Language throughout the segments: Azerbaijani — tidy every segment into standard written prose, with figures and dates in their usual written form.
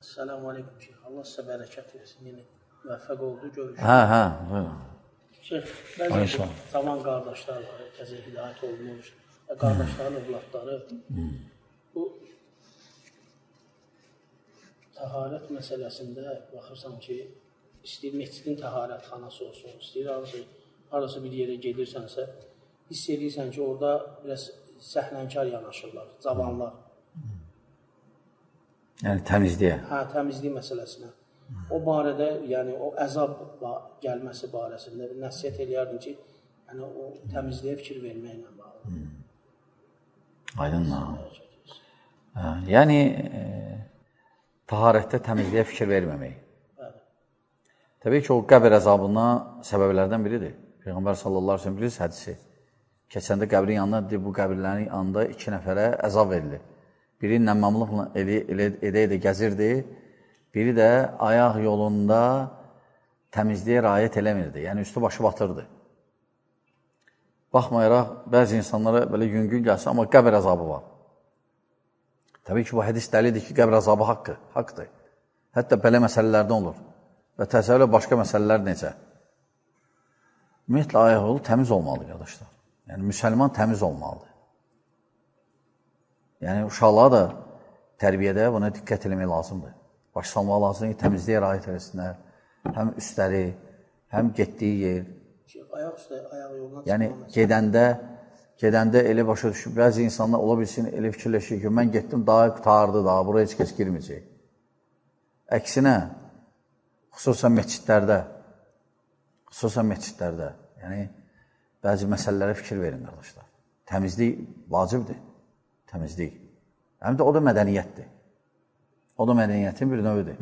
Selamun Aleyküm Şeyh. Allah sizə bərəkət versin. Yeni müvəffəq oldu, görüşürüz. Buyurun. Şeyh, bəzən zaman qardaşlar var, təzə hidayət olmuş və qardaşların övladları bu təharət məsələsində baxırsan ki, istəyir məscidin təharətxanası olsun, istəyir arası bir yerə gedirsənsə, hiss edirsən ki, orada biraz səhnənkar yanaşırlar, cavanlar. Yəni təmizliyə. Hə, təmizlik məsələsinə. O barədə, yəni o əzab gəlməsi barəsində bir nəsiyyət eləyərdim ki, yəni o təmizliyə fikir verməklə bağlı. Aydınlar. Yəni, taharətdə təmizliyə fikir verməmək. Bəli. Təbii ki, o qəbir əzabına səbəblərdən biridir. Peyğəmbər sallallahu aleyhi ve sellem bilirsiniz hədisi. Keçəndə qəbrin yanında, bu qəbirlərin yanında 2 nəfərə əzab verilir. Biri nəmmamlıqla edə-edə gəzirdi, biri də ayaq yolunda təmizliyə rayət eləmirdi, yəni üstü başı batırdı. Baxmayaraq, bəzi insanlara belə yüngün gəlsin, amma qəbir əzabı var. Təbii ki, bu hədis dəlildir ki, qəbir əzabı haqqdır. Hətta belə məsələlərdən olur. Və təsəvvürlə başqa məsələlər necə? Ümumiyyətlə, ayaq yolu təmiz olmalıdır, qardaşlar. Yəni, müsəlman təmiz olmalıdır. Yəni, uşaqlara da tərbiyədə buna diqqət eləmək lazımdır. Baş salmaq lazımdır ki, təmizliyə rayət eləsinlər. Həm üstləri, həm getdiyi yer. Ayaq üstə, ayaq yoluna yəni, gedəndə elə başa düşür. Bəzi insanlar ola bilsin, elə fikirləşir ki, mən getdim, daha qutardı, daha buraya heç kəs girməyəcək. Əksinə, xüsusən məscidlərdə, yəni, bəzi məsələlərə fikir verin, qardaşlar. Təmizlik vacibdir. Təmizlik. Həm də o da mədəniyyətdir. O da mədəniyyətin bir növüdür.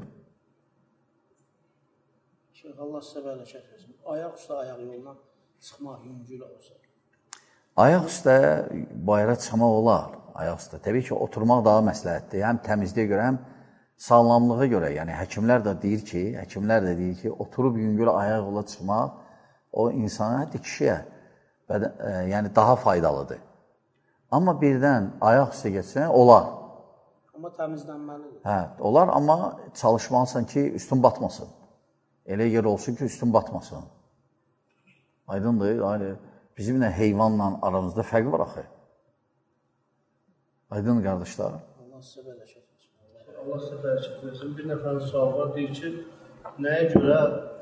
Şeyh, Allah sizə bərəkət versin. Ayaq üstə ayaq yolundan çıxmaq yüngül olsa. Ayaq üstə bayra çıxmaq olar. Ayaq üstə. Təbii ki, oturmaq daha məsləhətdir. Həm təmizliyə görə, həm sağlamlığa görə. Yəni, həkimlər də deyir ki, oturub yüngül ayaq yola çıxmaq o insana, hətta kişiyə yəni, daha faydalıdır. Amma birdən ayaq üstə geçsən, olar. Amma təmizlənməlidir. Hə, olar, amma çalışmalısan ki, üstün batmasın. Elə yer olsun ki, üstün batmasın. Aydındır, bizimlə heyvanla aramızda fərq var axı. Aydın qardaşlar. Allah sizə bərəkət versin. Allah sizə bərəkət versin. Bir nəfərin sualı var, deyir ki, nəyə görə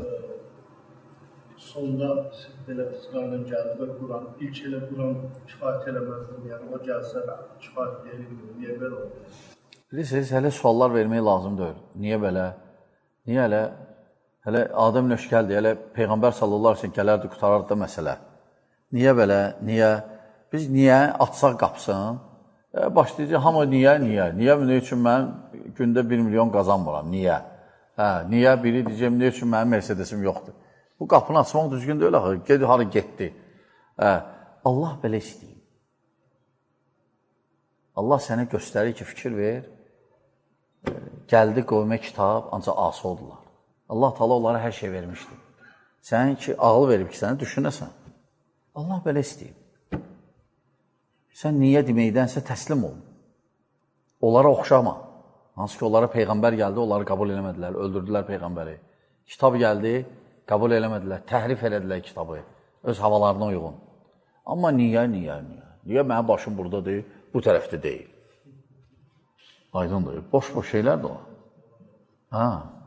sonda belə qanun gəldi və Quran, ilk elə Quran kifayət eləməzdir, yəni o gəlsə kifayət verilmir, niyə belə olur? Bilirsiniz, hələ suallar vermək lazım deyil. Niyə belə? Niyə hələ Adəm nöşkəldir, hələ Peyğəmbər sallallahu aleyhi ve sellem gələrdi, qutarardı da məsələ. Niyə belə? Niyə? Biz niyə açsaq qapsın? Başlayacaq, hamı niyə? Niyə üçün mən gündə 1 milyon qazanmıram? Niyə? Niyə? Biri deyəcəm, niyə üçün mənim Mercedesim yoxdur? Bu qapını açmaq düzgün deyil, axı, hara getdi. Allah belə istəyir. Allah sənə göstərir ki, fikir ver, gəldi qövmə kitab, ancaq asi oldular. Allah Taala onlara hər şey vermişdir. Sən ki, ağıl verib ki, səni düşünəsən. Allah belə istəyir. Sən niyə deməkdənsə təslim ol. Onlara oxşama. Hansı ki, onlara Peyğəmbər gəldi, onları qəbul eləmədilər, öldürdülər Peyğəmbəri. Kitab gəldi, qəbul eləmədilər, təhrif elədilər kitabı, öz havalarına uyğun. Amma niyə? Niyə mənim başım buradadır, bu tərəfdə deyil? Aydındır, boş şeylər də o.